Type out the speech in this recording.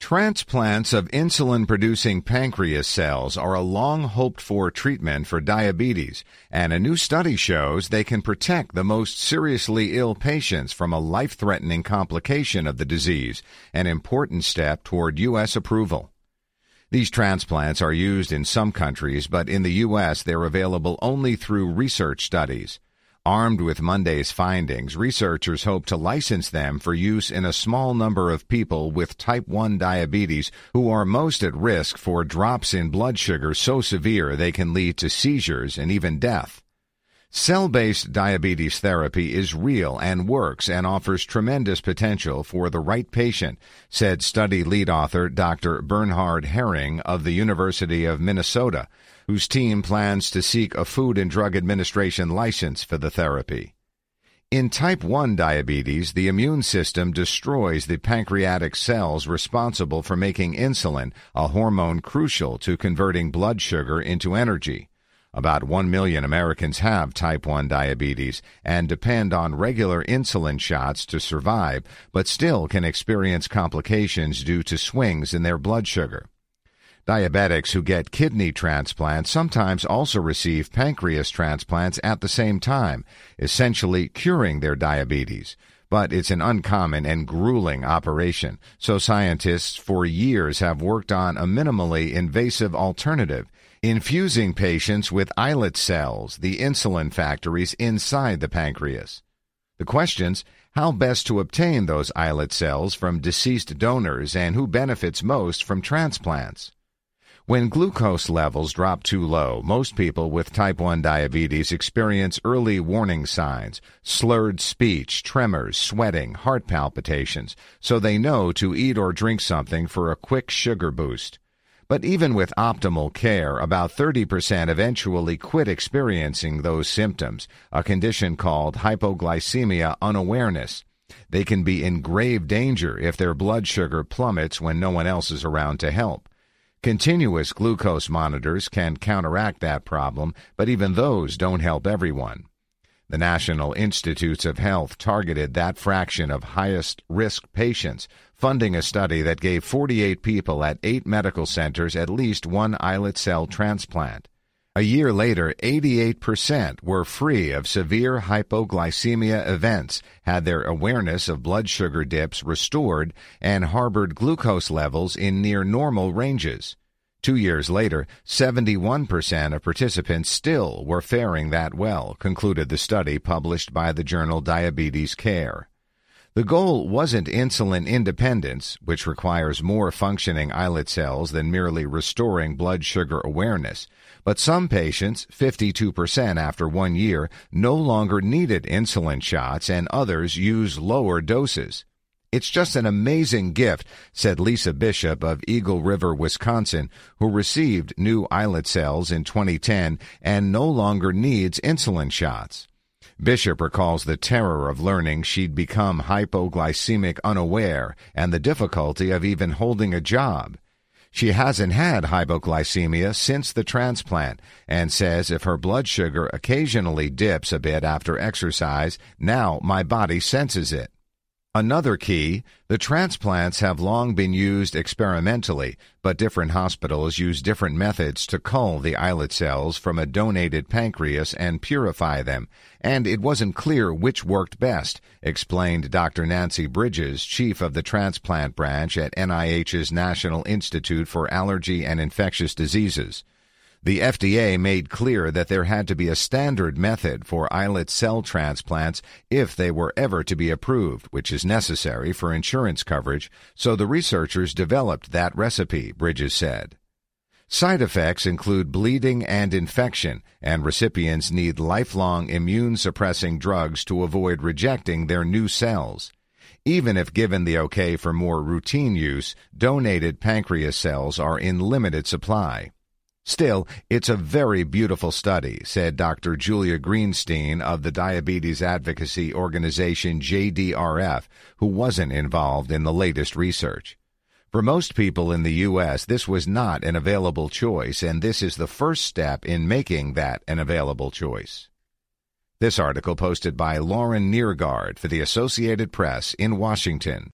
Transplants of insulin-producing pancreas cells are a long-hoped-for treatment for diabetes, and a new study shows they can protect the most seriously ill patients from a life-threatening complication of the disease, an important step toward U.S. approval. These transplants are used in some countries, but in the U.S. they're available only through research studies. Armed with Monday's findings, researchers hope to license them for use in a small number of people with type 1 diabetes who are most at risk for drops in blood sugar so severe they can lead to seizures and even death. Cell-based diabetes therapy is real and works and offers tremendous potential for the right patient, said study lead author Dr. Bernhard Herring of the University of Minnesota, whose team plans to seek a Food and Drug Administration license for the therapy. In type 1 diabetes, the immune system destroys the pancreatic cells responsible for making insulin, a hormone crucial to converting blood sugar into energy. About 1 million Americans have type 1 diabetes and depend on regular insulin shots to survive, but still can experience complications due to swings in their blood sugar. Diabetics who get kidney transplants sometimes also receive pancreas transplants at the same time, essentially curing their diabetes. But it's an uncommon and grueling operation, so scientists for years have worked on a minimally invasive alternative, infusing patients with islet cells, the insulin factories inside the pancreas. The questions: how best to obtain those islet cells from deceased donors and who benefits most from transplants? When glucose levels drop too low, most people with type 1 diabetes experience early warning signs: slurred speech, tremors, sweating, heart palpitations, so they know to eat or drink something for a quick sugar boost. But even with optimal care, about 30% eventually quit experiencing those symptoms, a condition called hypoglycemia unawareness. They can be in grave danger if their blood sugar plummets when no one else is around to help. Continuous glucose monitors can counteract that problem, but even those don't help everyone. The National Institutes of Health targeted that fraction of highest-risk patients, funding a study that gave 48 people at 8 medical centers at least one islet cell transplant. A year later, 88% were free of severe hypoglycemia events, had their awareness of blood sugar dips restored, and harbored glucose levels in near normal ranges. 2 years later, 71% of participants still were faring that well, concluded the study published by the journal Diabetes Care. The goal wasn't insulin independence, which requires more functioning islet cells than merely restoring blood sugar awareness, but some patients, 52% after 1 year, no longer needed insulin shots and others use lower doses. It's just an amazing gift, said Lisa Bishop of Eagle River, Wisconsin, who received new islet cells in 2010 and no longer needs insulin shots. Bishop recalls the terror of learning she'd become hypoglycemic unaware and the difficulty of even holding a job. She hasn't had hypoglycemia since the transplant and says if her blood sugar occasionally dips a bit after exercise, now my body senses it. Another key, the transplants have long been used experimentally, but different hospitals use different methods to cull the islet cells from a donated pancreas and purify them, and it wasn't clear which worked best, explained Dr. Nancy Bridges, chief of the transplant branch at NIH's National Institute for Allergy and Infectious Diseases. The FDA made clear that there had to be a standard method for islet cell transplants if they were ever to be approved, which is necessary for insurance coverage, so the researchers developed that recipe, Bridges said. Side effects include bleeding and infection, and recipients need lifelong immune-suppressing drugs to avoid rejecting their new cells. Even if given the okay for more routine use, donated pancreas cells are in limited supply. Still, it's a very beautiful study, said Dr. Julia Greenstein of the diabetes advocacy organization JDRF, who wasn't involved in the latest research. For most people in the U.S., this was not an available choice, and this is the first step in making that an available choice. This article posted by Lauren Neergaard for the Associated Press in Washington.